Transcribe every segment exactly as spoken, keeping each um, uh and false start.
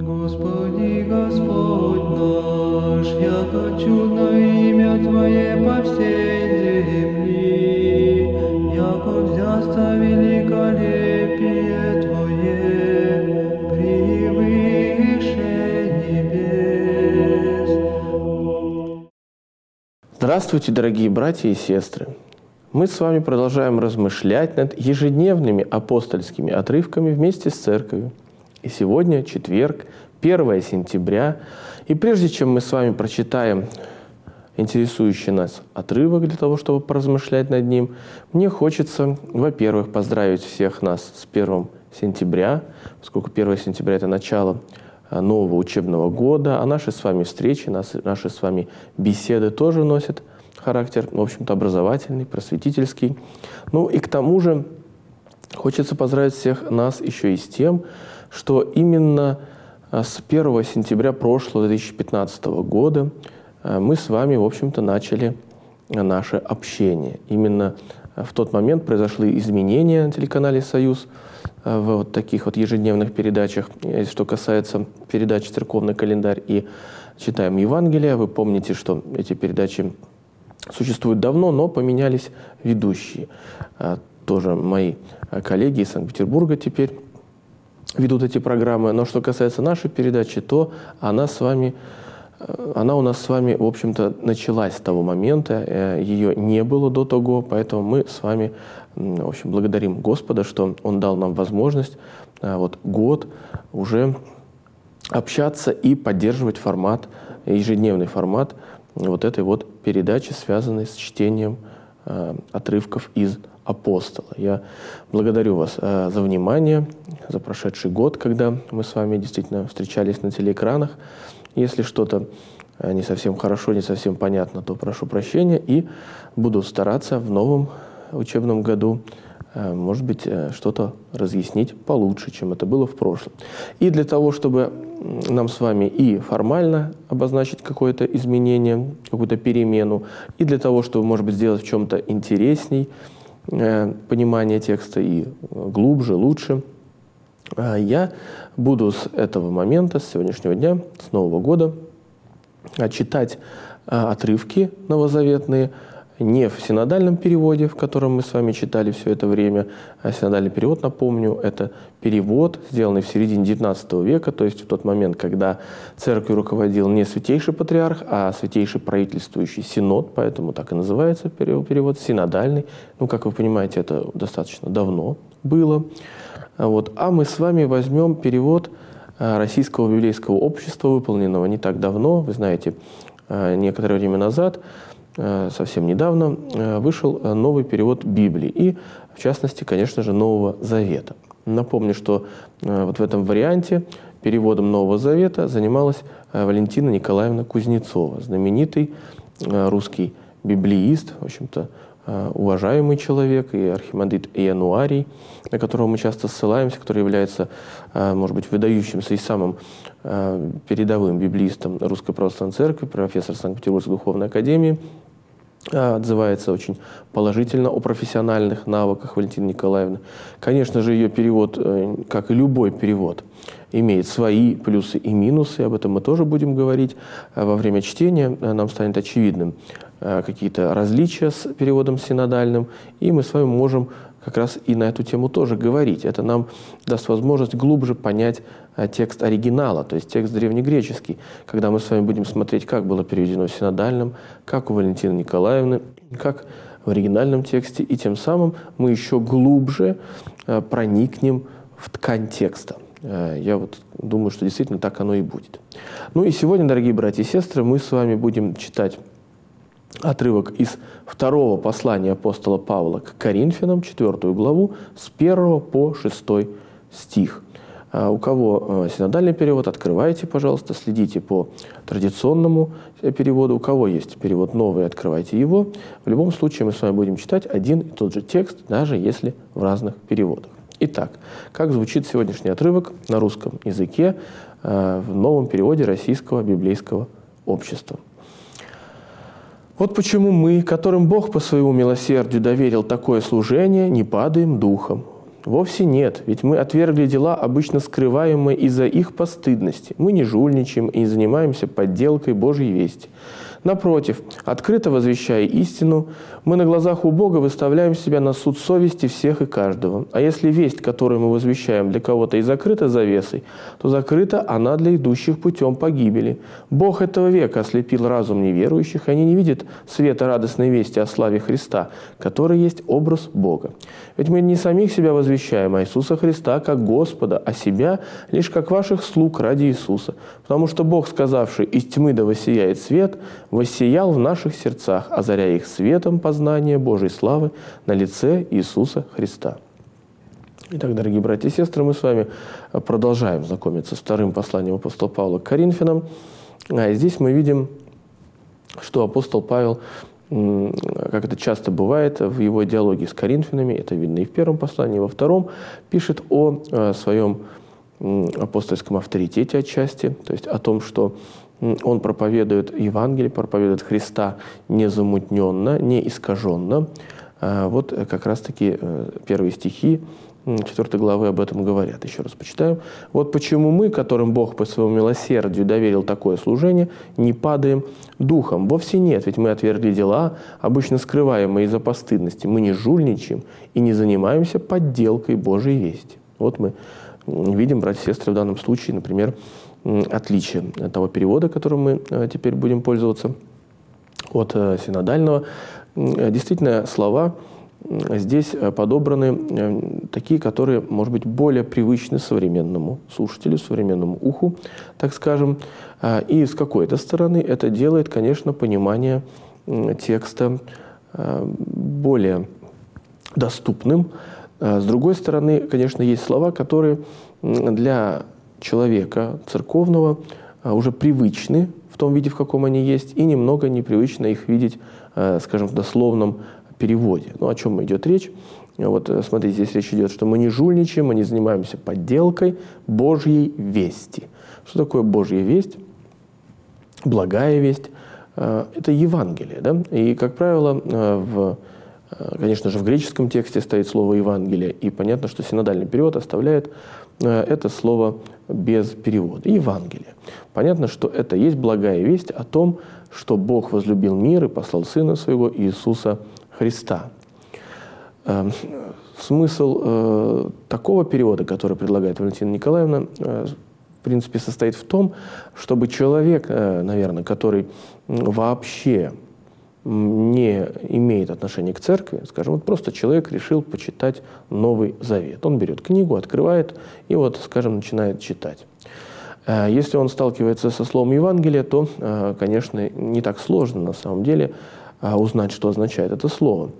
Господи, Господь наш, яко чудно имя Твое по всей земли, яко взясться великолепие Твое превыше небес. Здравствуйте, дорогие братья и сестры! Мы с вами продолжаем размышлять над ежедневными апостольскими отрывками вместе с Церковью. И сегодня четверг, первое сентября. И прежде чем мы с вами прочитаем интересующий нас отрывок для того, чтобы поразмышлять над ним, мне хочется, во-первых, поздравить всех нас с первым сентября, поскольку первое сентября – это начало нового учебного года, а наши с вами встречи, наши с вами беседы тоже носят характер, в общем-то, образовательный, просветительский. Ну и к тому же хочется поздравить всех нас еще и с тем, что именно с первого сентября прошлого две тысячи пятнадцатого года мы с вами, в общем-то, начали наше общение. Именно в тот момент произошли изменения на телеканале «Союз» в вот таких вот ежедневных передачах. Что касается передач «Церковный календарь» и «Читаем Евангелие», вы помните, что эти передачи существуют давно, но поменялись ведущие. Тоже мои коллеги из Санкт-Петербурга теперь ведут эти программы. Но что касается нашей передачи, то она с вами, она у нас с вами, в общем-то, началась с того момента. Ее не было до того, поэтому мы с вами, в общем, благодарим Господа, что Он дал нам возможность вот год уже общаться и поддерживать формат, ежедневный формат вот этой вот передачи, связанной с чтением отрывков из апостола. Я благодарю вас э, за внимание, за прошедший год, когда мы с вами действительно встречались на телеэкранах. Если что-то э, не совсем хорошо, не совсем понятно, то прошу прощения и буду стараться в новом учебном году, э, может быть, э, что-то разъяснить получше, чем это было в прошлом. И для того, чтобы нам с вами и формально обозначить какое-то изменение, какую-то перемену, и для того, чтобы, может быть, сделать в чем-то интересней, понимание текста и глубже, лучше, я буду с этого момента, с сегодняшнего дня, с Нового года, читать отрывки новозаветные не в синодальном переводе, в котором мы с вами читали все это время. А синодальный перевод, напомню, это перевод, сделанный в середине девятнадцатого века, то есть в тот момент, когда церковью руководил не святейший патриарх, а святейший правительствующий синод, поэтому так и называется перевод синодальный. Ну, как вы понимаете, это достаточно давно было. Вот. А мы с вами возьмем перевод Российского библейского общества, выполненного не так давно, вы знаете, некоторое время назад, совсем недавно вышел новый перевод Библии и, в частности, конечно же, Нового Завета. Напомню, что вот в этом варианте переводом Нового Завета занималась Валентина Николаевна Кузнецова, знаменитый русский библеист, в общем-то, уважаемый человек, и архимандрит Иануарий, на которого мы часто ссылаемся, который является, может быть, выдающимся и самым передовым библеистом Русской Православной Церкви, профессор Санкт-Петербургской Духовной Академии, отзывается очень положительно о профессиональных навыках Валентины Николаевны. Конечно же, ее перевод, как и любой перевод, имеет свои плюсы и минусы, об этом мы тоже будем говорить. Во время чтения нам станет очевидным какие-то различия с переводом синодальным, и мы с вами можем как раз и на эту тему тоже говорить. Это нам даст возможность глубже понять текст оригинала, то есть текст древнегреческий, когда мы с вами будем смотреть, как было переведено синодальным, как у Валентины Николаевны, как в оригинальном тексте, и тем самым мы еще глубже проникнем в ткань текста. Я вот думаю, что действительно так оно и будет. Ну и сегодня, дорогие братья и сестры, мы с вами будем читать отрывок из второго послания апостола Павла к Коринфянам, четвертую главу, с первого по шестой стих. У кого синодальный перевод, открывайте, пожалуйста, следите по традиционному переводу. У кого есть перевод новый, открывайте его. В любом случае мы с вами будем читать один и тот же текст, даже если в разных переводах. Итак, как звучит сегодняшний отрывок на русском языке в новом переводе Российского библейского общества. Вот почему мы, которым Бог по своему милосердию доверил такое служение, не падаем духом. Вовсе нет, ведь мы отвергли дела, обычно скрываемые из-за их постыдности. Мы не жульничаем и не занимаемся подделкой Божьей вести. Напротив, открыто возвещая истину, мы на глазах у Бога выставляем себя на суд совести всех и каждого. А если весть, которую мы возвещаем, для кого-то и закрыта завесой, то закрыта она для идущих путем погибели. Бог этого века ослепил разум неверующих, и они не видят света радостной вести о славе Христа, который есть образ Бога. Ведь мы не самих себя возвещаем, а Иисуса Христа как Господа, а себя лишь как ваших слуг ради Иисуса. Потому что Бог, сказавший «из тьмы да воссияет свет», воссиял в наших сердцах, озаряя их светом познания Божьей славы на лице Иисуса Христа. Итак, дорогие братья и сестры, мы с вами продолжаем знакомиться с вторым посланием апостола Павла к Коринфянам. А здесь мы видим, что апостол Павел, как это часто бывает в его диалоге с Коринфянами, это видно и в первом послании, и во втором, пишет о своем апостольском авторитете отчасти, то есть о том, что он проповедует Евангелие, проповедует Христа незамутненно, не искаженно. Вот как раз-таки первые стихи четвёртой главы об этом говорят. Еще раз почитаем. «Вот почему мы, которым Бог по своему милосердию доверил такое служение, не падаем духом. Вовсе нет, ведь мы отвергли дела, обычно скрываемые из-за постыдности. Мы не жульничаем и не занимаемся подделкой Божьей вести». Вот мы видим, братья и сестры, в данном случае, например, отличие того перевода, которым мы теперь будем пользоваться, от синодального. Действительно, слова здесь подобраны такие, которые, может быть, более привычны современному слушателю, современному уху, так скажем. И с какой-то стороны это делает, конечно, понимание текста более доступным. С другой стороны, конечно, есть слова, которые для человека церковного уже привычны в том виде, в каком они есть, и немного непривычно их видеть, скажем, в дословном переводе. Ну, о чем идет речь? Вот смотрите, здесь речь идет, что мы не жульничаем, мы не занимаемся подделкой Божьей вести. Что такое Божья весть? Благая весть – это Евангелие. Да? И, как правило, в Конечно же, в греческом тексте стоит слово «Евангелие», и понятно, что синодальный перевод оставляет это слово без перевода. Евангелие. Понятно, что это есть благая весть о том, что Бог возлюбил мир и послал Сына Своего Иисуса Христа. Смысл такого перевода, который предлагает Валентина Николаевна, в принципе, состоит в том, чтобы человек, наверное, который вообще не имеет отношения к церкви, скажем, вот просто человек решил почитать Новый Завет. Он берет книгу, открывает и вот, скажем, начинает читать. Если он сталкивается со словом Евангелия, то, конечно, не так сложно на самом деле узнать, что означает это слово.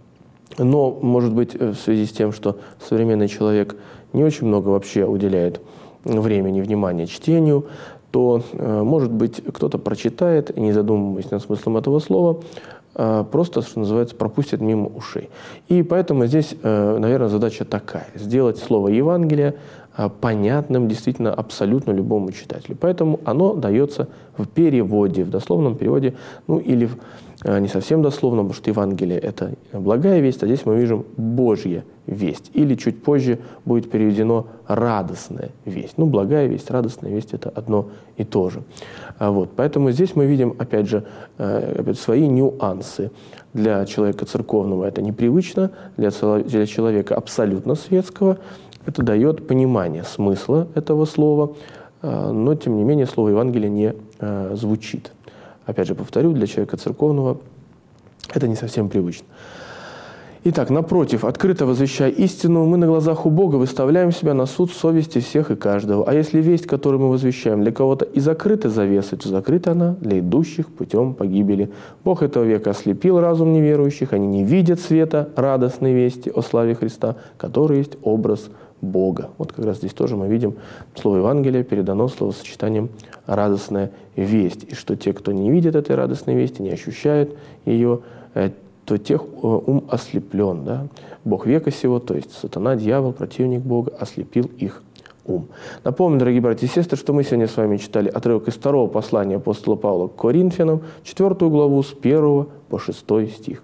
Но, может быть, в связи с тем, что современный человек не очень много вообще уделяет времени, внимания чтению, то, может быть, кто-то прочитает, не задумываясь над смыслом этого слова, просто, что называется, пропустит мимо ушей. И поэтому здесь, наверное, задача такая – сделать слово Евангелие понятным действительно абсолютно любому читателю. Поэтому оно дается в переводе, в дословном переводе, ну или в, не совсем дословно, потому что Евангелие – это благая весть, а здесь мы видим Божья весть. Или чуть позже будет переведено радостная весть. Ну, благая весть, радостная весть – это одно и то же. Вот. Поэтому здесь мы видим, опять же, опять свои нюансы. Для человека церковного это непривычно, для, для человека абсолютно светского это дает понимание смысла этого слова, но, тем не менее, слово Евангелие не звучит. Опять же, повторю, для человека церковного это не совсем привычно. Итак, напротив, открыто возвещая истину, мы на глазах у Бога выставляем себя на суд совести всех и каждого. А если весть, которую мы возвещаем, для кого-то и закрыта завеса, то закрыта она для идущих путем погибели. Бог этого века ослепил разум неверующих, они не видят света радостной вести о славе Христа, который есть образ Бога. Вот как раз здесь тоже мы видим слово Евангелия передано словосочетанием «радостная весть». И что те, кто не видит этой радостной вести, не ощущает ее, то тех ум ослеплен. Да? Бог века сего, то есть сатана, дьявол, противник Бога, ослепил их ум. Напомню, дорогие братья и сестры, что мы сегодня с вами читали отрывок из второго послания апостола Павла к Коринфянам, четвертую главу, с первого по шестой стих.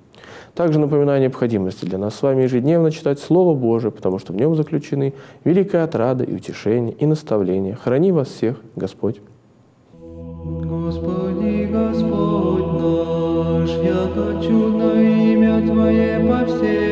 Также напоминаю о необходимости для нас с вами ежедневно читать Слово Божие, потому что в нем заключены великая отрада и утешение, и наставление. Храни вас всех Господь. Господи, Господь наш, яко чудно имя Твое по всей